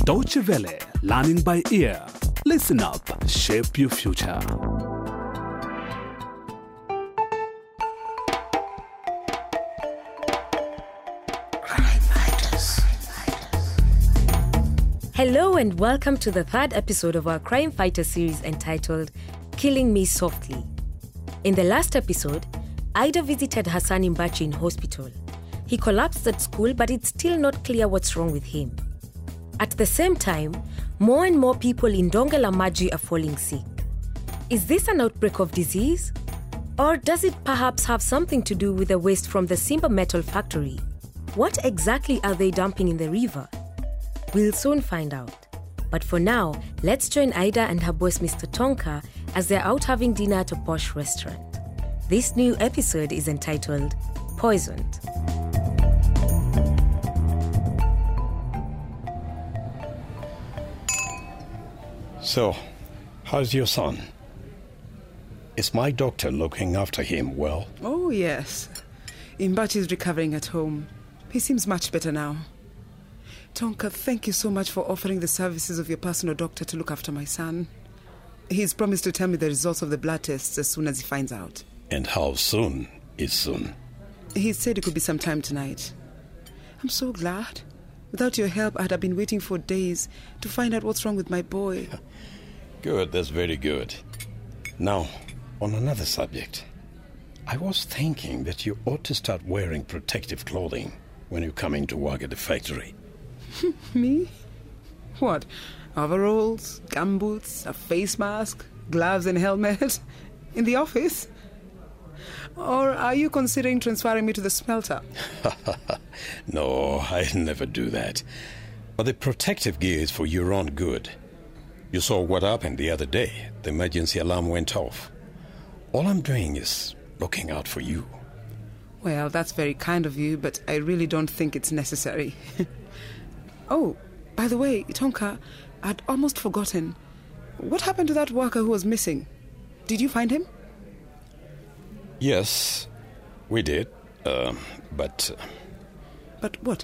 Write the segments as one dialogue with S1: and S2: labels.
S1: Deutsche Welle, learning by ear. Listen up, shape your future.
S2: Hello and welcome to the third episode of our Crime Fighter series entitled Killing Me Softly. In the last episode, Ida visited Hassan Mbachi in hospital. He collapsed at school, but it's still not clear what's wrong with him. At the same time, more and more people in Dongela Maji are falling sick. Is this an outbreak of disease? Or does it perhaps have something to do with the waste from the Simba Metal factory? What exactly are they dumping in the river? We'll soon find out. But for now, let's join Ida and her boss Mr. Tonka as they're out having dinner at a posh restaurant. This new episode is entitled Poisoned.
S3: So, how's your son? Is my doctor looking after him well?
S4: Oh, yes. Mbachi is recovering at home. He seems much better now. Tonka, thank you so much for offering the services of your personal doctor to look after my son. He's promised to tell me the results of the blood tests as soon as he finds out.
S3: And how soon is soon?
S4: He said it could be some time tonight. I'm so glad. Without your help, I'd have been waiting for days to find out what's wrong with my boy.
S3: Good, that's very good. Now, on another subject. I was thinking that you ought to start wearing protective clothing when you come into work at the factory.
S4: Me? What? Overalls, gumboots, a face mask, gloves and helmet? In the office? Or are you considering transferring me to the smelter?
S3: No, I'd never do that. But the protective gear is for your own good. You saw what happened the other day. The emergency alarm went off. All I'm doing is looking out for you.
S4: Well, that's very kind of you, but I really don't think it's necessary. Oh, by the way, Tonka, I'd almost forgotten. What happened to that worker who was missing? Did you find him?
S3: Yes, we did. But
S4: what?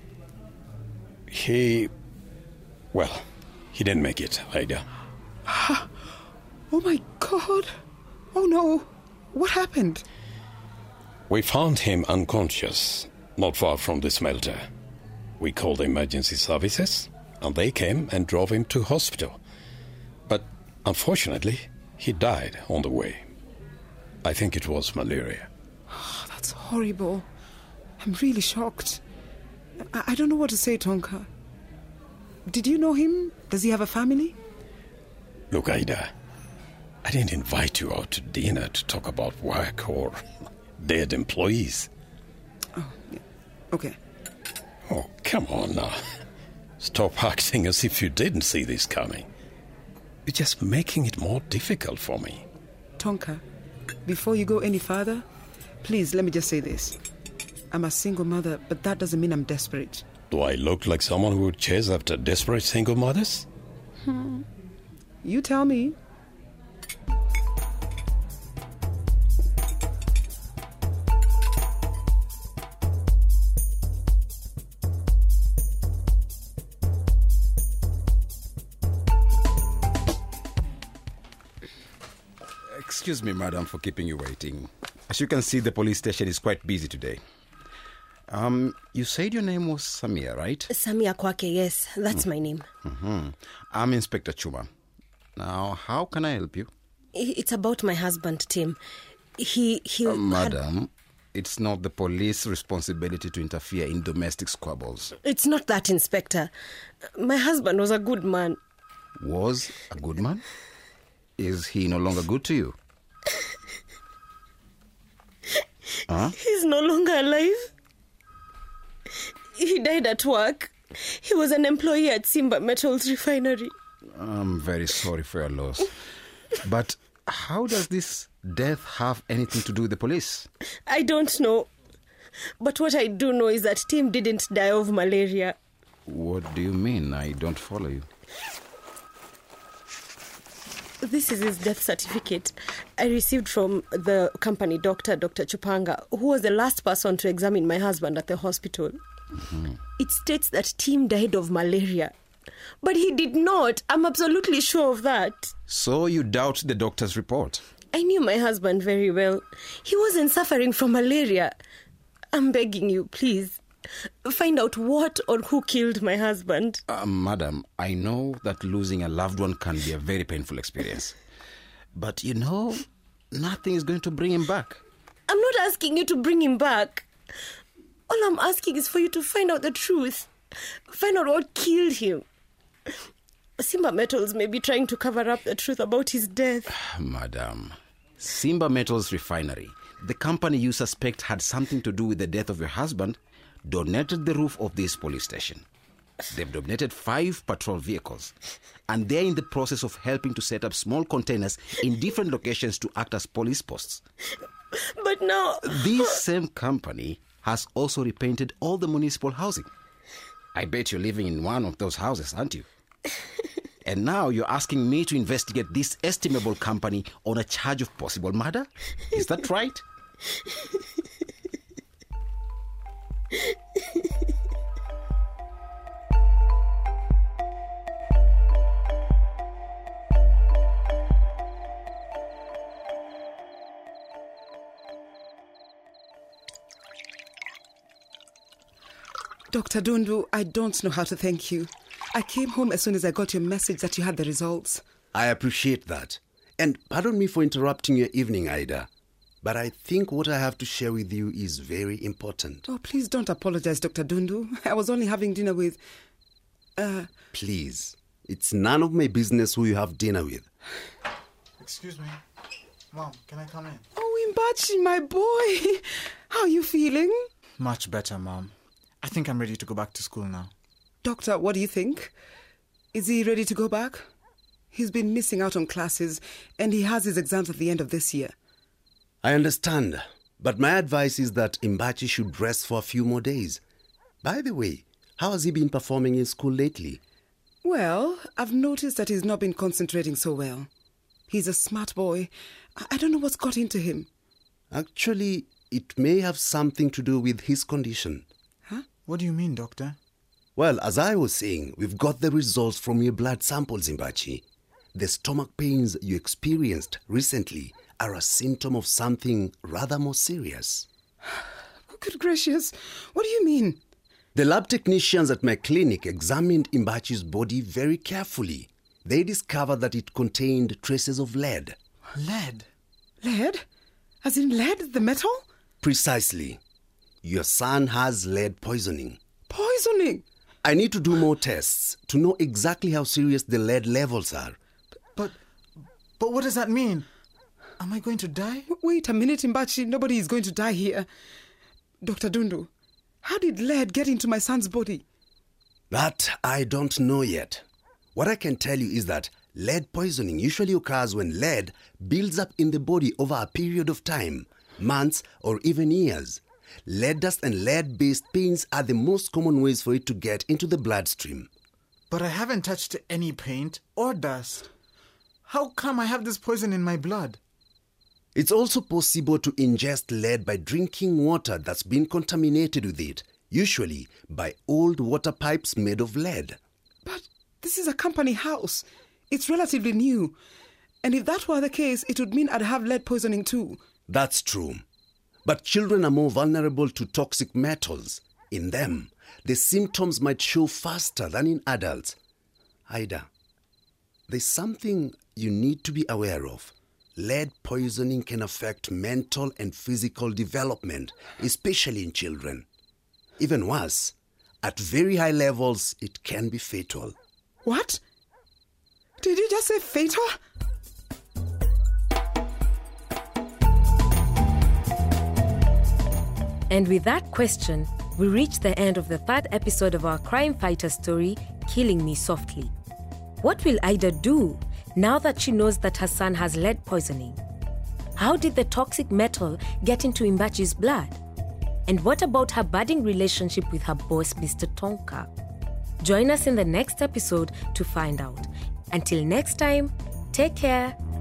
S3: He didn't make it, Ida.
S4: Oh my God! Oh no! What happened?
S3: We found him unconscious, not far from the smelter. We called emergency services, and they came and drove him to hospital. But unfortunately, he died on the way. I think it was malaria.
S4: Oh, that's horrible. I'm really shocked. I don't know what to say, Tonka. Did you know him? Does he have a family?
S3: Look, Ida, I didn't invite you out to dinner to talk about work or dead employees.
S4: Oh, yeah. Okay.
S3: Oh, come on now. Stop acting as if you didn't see this coming. You're just making it more difficult for me.
S4: Tonka, before you go any further, please let me just say this. I'm a single mother, but that doesn't mean I'm desperate.
S3: Do I look like someone who would chase after desperate single mothers?
S4: You tell me.
S5: Excuse me, madam, for keeping you waiting. As you can see, the police station is quite busy today. You said your name was Samia, right?
S2: Samia Kwake, yes, that's my name.
S5: Mm-hmm. I'm Inspector Chuma. Now, how can I help you?
S2: It's about my husband, Tim. He
S5: Madam, it's not the police's responsibility to interfere in domestic squabbles.
S2: It's not that, Inspector. My husband was a good man.
S5: Was a good man? Is he no longer good to you? Huh?
S2: He's no longer alive. He died at work. He was an employee at Simba Metals refinery.
S5: I'm very sorry for your loss. But how does this death have anything to do with the police?
S2: I don't know. But what I do know is that Tim didn't die of malaria.
S5: What do you mean? I don't follow you.
S2: This is his death certificate I received from the company doctor, Dr. Chupanga, who was the last person to examine my husband at the hospital. Mm-hmm. It states that Tim died of malaria
S6: But he did not. I'm absolutely sure of that.
S5: So you doubt the doctor's report?
S6: I knew my husband very well. He wasn't suffering from malaria. I'm begging you, please, find out what or who killed my husband.
S5: Madam, I know that losing a loved one can be a very painful experience. But nothing is going to bring him back.
S6: I'm not asking you to bring him back. All I'm asking is for you to find out the truth. Find out what killed him. Simba Metals may be trying to cover up the truth about his death.
S5: Madam, Simba Metals Refinery, the company you suspect had something to do with the death of your husband, donated the roof of this police station. They've donated 5 patrol vehicles, and they're in the process of helping to set up small containers in different locations to act as police posts.
S6: But now...
S5: This same company has also repainted all the municipal housing. I bet you're living in one of those houses, aren't you? And now you're asking me to investigate this estimable company on a charge of possible murder? Is that right?
S4: Dr. Dundu, I don't know how to thank you. I came home as soon as I got your message that you had the results.
S7: I appreciate that. And pardon me for interrupting your evening, Ida. But I think what I have to share with you is very important.
S4: Oh, please don't apologize, Dr. Dundu. I was only having dinner with...
S7: Please. It's none of my business who you have dinner with.
S8: Excuse me. Mom, can I come in?
S4: Oh, Imbachi, my boy. How are you feeling?
S8: Much better, Mom. I think I'm ready to go back to school now.
S4: Doctor, what do you think? Is he ready to go back? He's been missing out on classes, and he has his exams at the end of this year.
S7: I understand, but my advice is that Imbachi should rest for a few more days. By the way, how has he been performing in school lately?
S4: Well, I've noticed that he's not been concentrating so well. He's a smart boy. I don't know what's got into him.
S7: Actually, it may have something to do with his condition.
S8: What do you mean, Doctor?
S7: Well, as I was saying, we've got the results from your blood samples, Imbachi. The stomach pains you experienced recently are a symptom of something rather more serious.
S4: Good gracious, what do you mean?
S7: The lab technicians at my clinic examined Imbachi's body very carefully. They discovered that it contained traces of lead.
S8: Lead?
S4: Lead? As in lead, the metal?
S7: Precisely. Your son has lead poisoning.
S4: Poisoning?
S7: I need to do more tests to know exactly how serious the lead levels are.
S8: But what does that mean? Am I going to die?
S4: Wait a minute, Imbachi. Nobody is going to die here. Dr. Dundu, how did lead get into my son's body?
S7: That I don't know yet. What I can tell you is that lead poisoning usually occurs when lead builds up in the body over a period of time, months or even years. Lead dust and lead-based paints are the most common ways for it to get into the bloodstream.
S8: But I haven't touched any paint or dust. How come I have this poison in my blood?
S7: It's also possible to ingest lead by drinking water that's been contaminated with it, usually by old water pipes made of lead.
S4: But this is a company house. It's relatively new. And if that were the case, it would mean I'd have lead poisoning too.
S7: That's true. But children are more vulnerable to toxic metals. In them, the symptoms might show faster than in adults. Ida, there's something you need to be aware of. Lead poisoning can affect mental and physical development, especially in children. Even worse, at very high levels, it can be fatal.
S4: What? Did you just say fatal?
S2: And with that question, we reach the end of the 3rd episode of our crime fighter story, Killing Me Softly. What will Ida do now that she knows that her son has lead poisoning? How did the toxic metal get into Imbachi's blood? And what about her budding relationship with her boss, Mr. Tonka? Join us in the next episode to find out. Until next time, take care.